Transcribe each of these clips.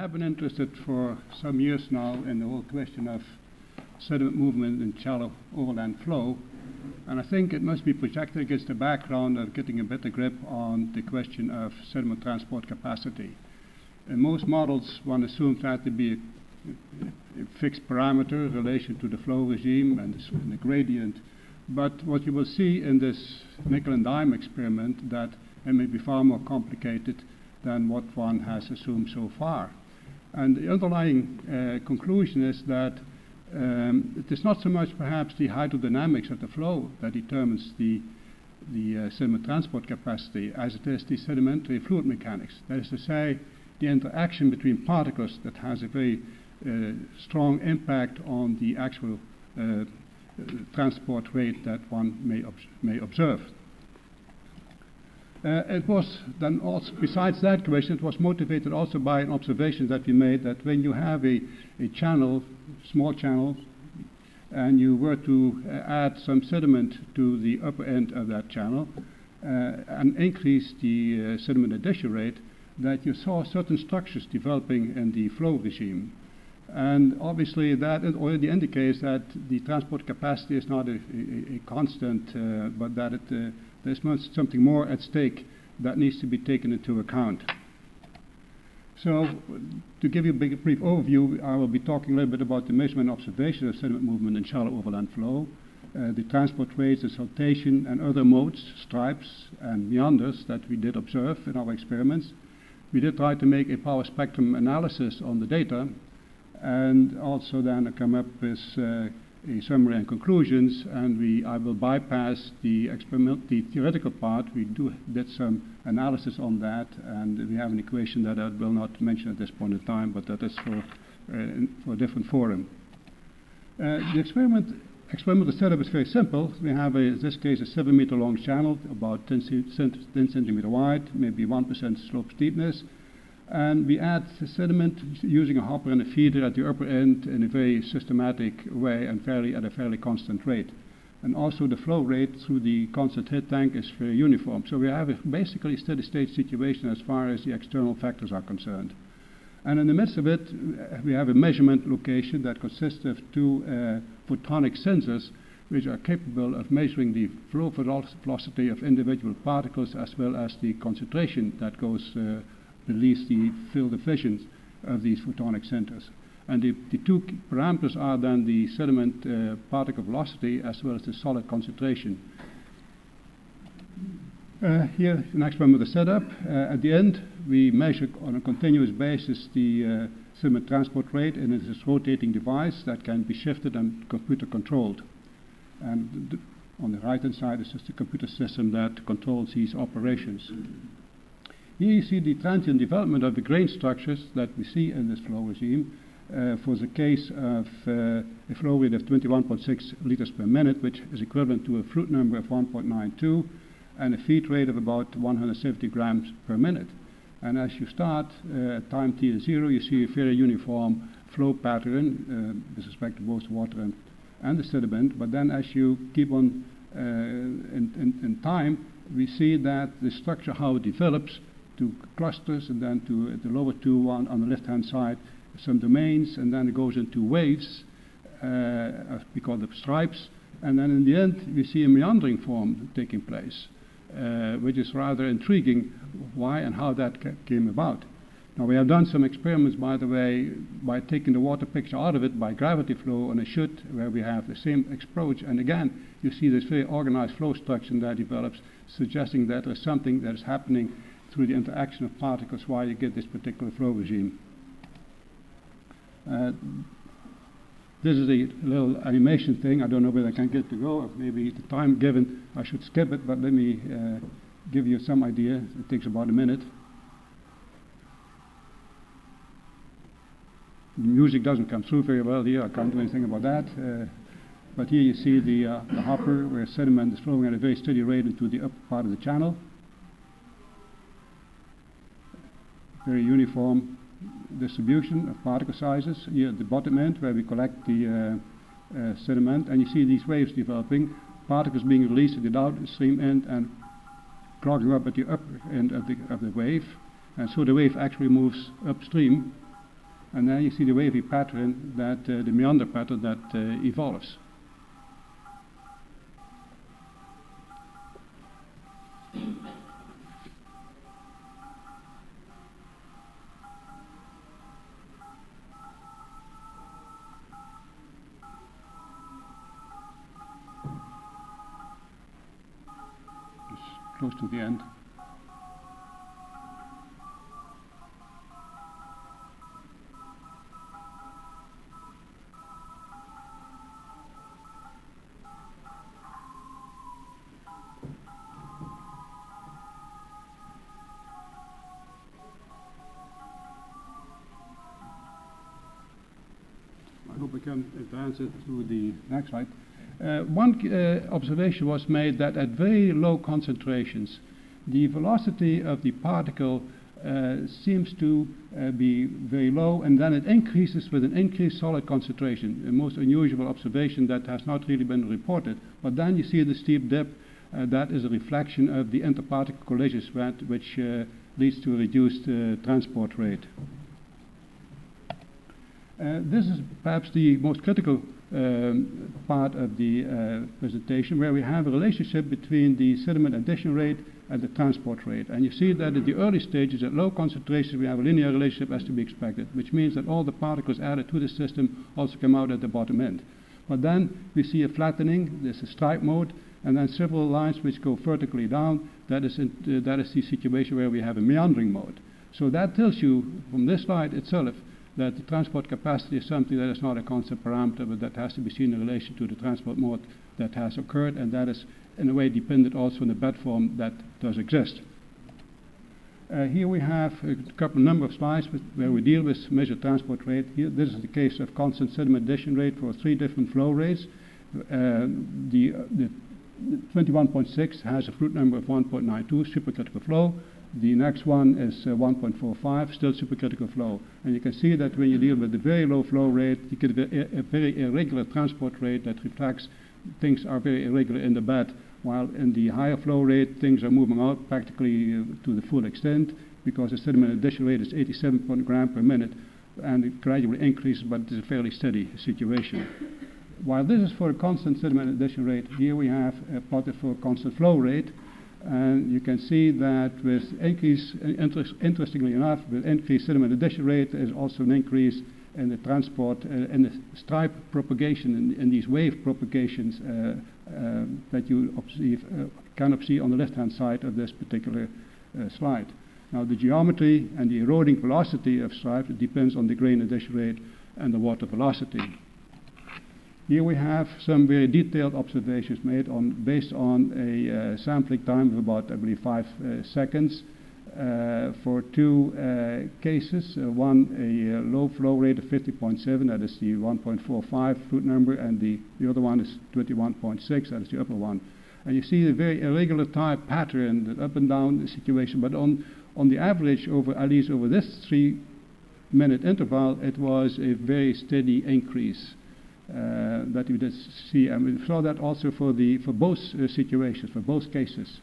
have been interested for some years now in the whole question of sediment movement in shallow overland flow, and I think it must be projected against the background of getting a better grip on the question of sediment transport capacity. In most models, one assumes that to be a fixed parameter in relation to the flow regime and the gradient. But what you will see in this nickel and dime experiment that it may be far more complicated than what one has assumed so far. And the underlying conclusion is that it is not so much perhaps the hydrodynamics of the flow that determines the sediment transport capacity as it is the sedimentary fluid mechanics. That is to say, the interaction between particles that has a very strong impact on the actual transport rate that one may observe. It was then also, besides that question, it was motivated also by an observation that we made that when you have a channel, small channel, and you were to add some sediment to the upper end of that channel and increase the sediment addition rate, that you saw certain structures developing in the flow regime. And obviously that already indicates that the transport capacity is not a constant, but that there's something more at stake that needs to be taken into account. So, to give you a brief overview, I will be talking a little bit about the measurement and observation of sediment movement in shallow overland flow, the transport rates, the siltation, and other modes, stripes, and meanders that we did observe in our experiments. We did try to make a power spectrum analysis on the data, and also then come up with a summary and conclusions, and I will bypass the theoretical part. We did some analysis on that, and we have an equation that I will not mention at this point in time, but that is for a different forum. The experimental setup is very simple. We have, in this case, a 7-meter long channel, about 10 centimeter wide, maybe 1% slope steepness. And we add sediment using a hopper and a feeder at the upper end in a very systematic way and at a fairly constant rate. And also the flow rate through the constant head tank is very uniform. So we have basically a steady state situation as far as the external factors are concerned. And in the midst of it, we have a measurement location that consists of two photonic sensors which are capable of measuring the flow velocity of individual particles as well as the concentration that goes release the field of vision of these photonic centers. And the two parameters are then the sediment particle velocity as well as the solid concentration. Here, an experimental setup. At the end, we measure on a continuous basis the sediment transport rate in this rotating device that can be shifted and computer controlled. And on the right-hand side is just a computer system that controls these operations. Here you see the transient development of the grain structures that we see in this flow regime for the case of a flow rate of 21.6 liters per minute, which is equivalent to a fluid number of 1.92 and a feed rate of about 170 grams per minute. And as you start at time t is 0, you see a very uniform flow pattern with respect to both water and the sediment. But then as you keep on in time, we see that the structure, how it develops, to clusters, and then to the lower two on the left-hand side, some domains, and then it goes into waves, we call them stripes, and then in the end we see a meandering form taking place, which is rather intriguing why and how that came about. Now we have done some experiments, by the way, by taking the water picture out of it by gravity flow on a chute where we have the same approach, and again you see this very organized flow structure that develops, suggesting that there's something that is happening through the interaction of particles why you get this particular flow regime. This is a little animation thing. I don't know whether I can get to go, or maybe the time given I should skip it, but let me give you some idea. It takes about a minute. The music doesn't come through very well here. I can't do anything about that. But here you see the hopper where sediment is flowing at a very steady rate into the upper part of the channel. Very uniform distribution of particle sizes here at the bottom end where we collect the sediment, and you see these waves developing, particles being released at the downstream end and clogging up at the upper end of the wave, and so the wave actually moves upstream And then you see the wavy pattern, that the meander pattern that evolves. Close to the end. I hope we can advance it to the next slide. One observation was made that at very low concentrations, the velocity of the particle seems to be very low, and then it increases with an increased solid concentration. A most unusual observation that has not really been reported. But then you see the steep dip. That is a reflection of the interparticle collision spread, which leads to a reduced transport rate. This is perhaps the most critical part of the presentation, where we have a relationship between the sediment addition rate and the transport rate. And you see that at the early stages, at low concentrations, we have a linear relationship as to be expected, which means that all the particles added to the system also come out at the bottom end. But then we see a flattening. There's a stripe mode, and then several lines which go vertically down. That is the situation where we have a meandering mode. So that tells you from this slide itself that the transport capacity is something that is not a constant parameter, but that has to be seen in relation to the transport mode that has occurred, and that is in a way dependent also on the bed form that does exist. Here we have a number of slides where we deal with measured transport rate. Here, this is the case of constant sediment addition rate for 3 different flow rates. The 21.6 has a Froude number of 1.92, supercritical flow. The next one is 1.45, still supercritical flow. And you can see that when you deal with the very low flow rate, you get a very irregular transport rate that reflects things are very irregular in the bed, while in the higher flow rate, things are moving out practically to the full extent, because the sediment addition rate is 87 grams per minute, and it gradually increases, but it's a fairly steady situation. While this is for a constant sediment addition rate, here we have plotted for a constant flow rate. And you can see that with increase, interestingly enough, with increased sediment addition rate, there is also an increase in the transport, in the stripe propagation, in these wave propagations that you can see on the left-hand side of this particular slide. Now, the geometry and the eroding velocity of stripes depends on the grain addition rate and the water velocity. Here we have some very detailed observations made based on a sampling time of about, I believe, 5 seconds for 2 cases. One, a low flow rate of 50.7, that is the 1.45 Froude number, and the other one is 21.6, that is the upper one. And you see a very irregular type pattern, the up and down situation, but on the average, at least over this 3-minute interval, it was a very steady increase. That you did see, and we saw that also for both situations, for both cases.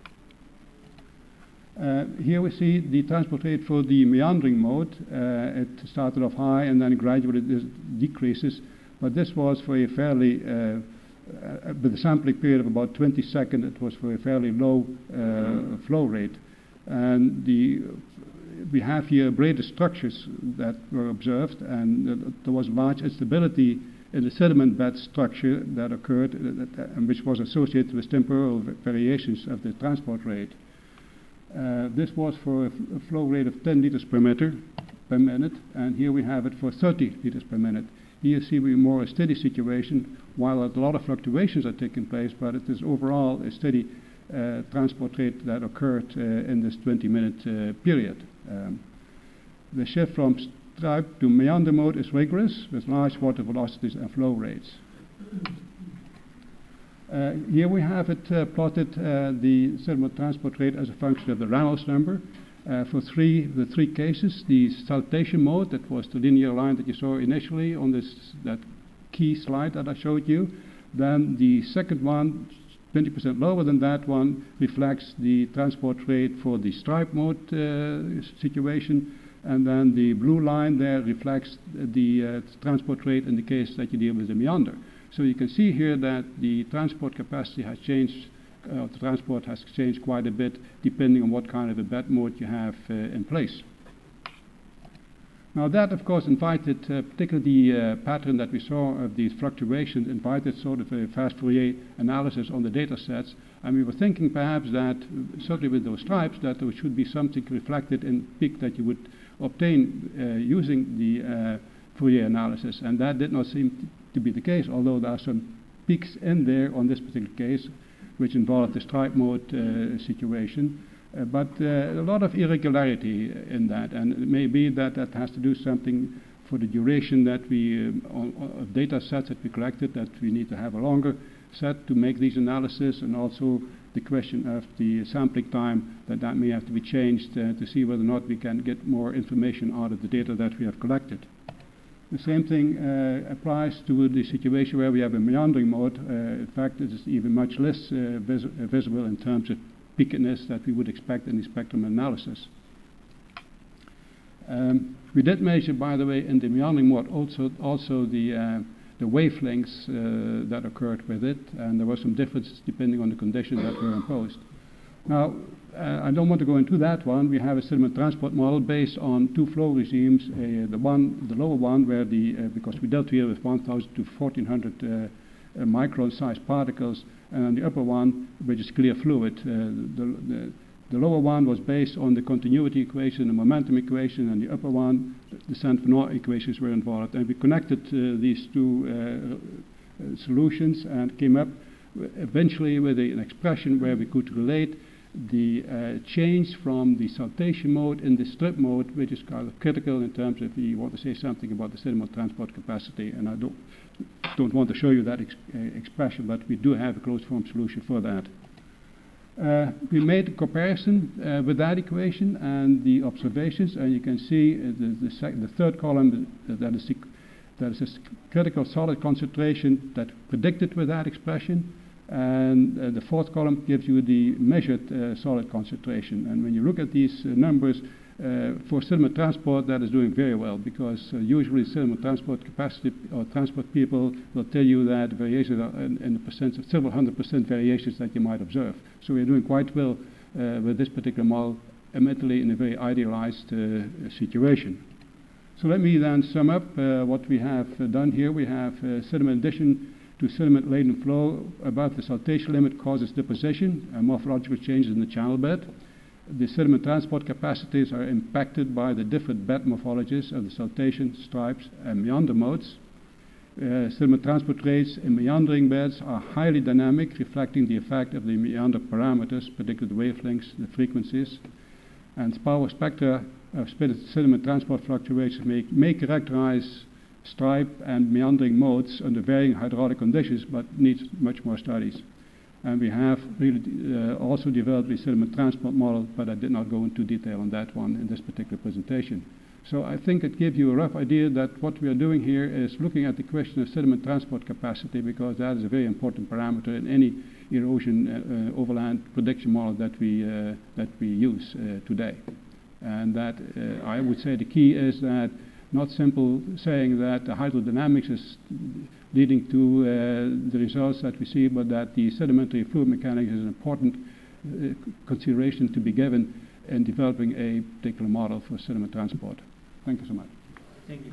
Here we see the transport rate for the meandering mode. It started off high and then gradually decreases, but this was for a fairly, with a sampling period of about 20 seconds, it was for a fairly low flow rate. And we have here braided structures that were observed, and there was large instability in the sediment bed structure that occurred, and which was associated with temporal variations of the transport rate. This was for a flow rate of 10 liters per minute, and here we have it for 30 liters per minute. Here you see we more a steady situation, while a lot of fluctuations are taking place, but it is overall a steady transport rate that occurred in this 20-minute period. The shift from stripe to meander mode is rigorous, with large water velocities and flow rates. Here we have it plotted, the sediment transport rate as a function of the Reynolds number. For the 3 cases, the saltation mode, that was the linear line that you saw initially on that key slide that I showed you. Then the second one, 20% lower than that one, reflects the transport rate for the stripe mode situation. and then the blue line there reflects the transport rate in the case that you deal with the meander. So you can see here that the transport capacity has changed, the transport has changed quite a bit depending on what kind of a bed mode you have in place. Now that, of course, invited, particularly the pattern that we saw of these fluctuations, invited sort of a fast Fourier analysis on the data sets. And we were thinking perhaps that, certainly with those stripes, that there should be something reflected in peak that you would obtain using the Fourier analysis. And that did not seem to be the case, although there are some peaks in there on this particular case, which involved the stripe mode situation. But a lot of irregularity in that, and it may be that that has to do something for the duration that we of data sets that we collected, that we need to have a longer set to make these analyses, and also the question of the sampling time, that may have to be changed to see whether or not we can get more information out of the data that we have collected. The same thing applies to the situation where we have a meandering mode. In fact, it is even much less visible in terms of peakiness that we would expect in the spectrum analysis. We did measure, by the way, in the meandering mode also the wavelengths that occurred with it, and there were some differences depending on the conditions that were imposed. Now, I don't want to go into that one. We have a sediment transport model based on two flow regimes. The lower one, where because we dealt here with 1,000 to 1,400 micron-sized particles, and the upper one, which is clear fluid. The lower one was based on the continuity equation, the momentum equation, and the upper one, the Saint-Venant equations were involved. And we connected these two solutions and came up eventually with an expression where we could relate the change from the saltation mode in the strip mode, which is kind of critical in terms of if you want to say something about the sediment transport capacity. And I don't want to show you that expression, but we do have a closed form solution for that. We made a comparison with that equation and the observations, and you can see the third column that is a critical solid concentration that predicted with that expression, and the fourth column gives you the measured solid concentration. And when you look at these numbers, for sediment transport, that is doing very well, because usually sediment transport capacity or transport people will tell you that variations are in the percent of several 100% variations that you might observe. So we're doing quite well with this particular model, admittedly in a very idealized situation. So let me then sum up what we have done here. We have sediment addition to sediment laden flow above the saltation limit causes deposition and morphological changes in the channel bed. The sediment transport capacities are impacted by the different bed morphologies of the saltation, stripes, and meander modes. Sediment transport rates in meandering beds are highly dynamic, reflecting the effect of the meander parameters, particularly the wavelengths, the frequencies. And power spectra of sediment transport fluctuations may characterize stripe and meandering modes under varying hydraulic conditions, but needs much more studies. And we have really also developed a sediment transport model, but I did not go into detail on that one in this particular presentation. So I think it gives you a rough idea that what we are doing here is looking at the question of sediment transport capacity, because that is a very important parameter in any erosion overland prediction model that we use today. And that I would say the key is that not simple saying that the hydrodynamics is leading to the results that we see, but that the sedimentary fluid mechanics is an important consideration to be given in developing a particular model for sediment transport. Thank you so much. Thank you.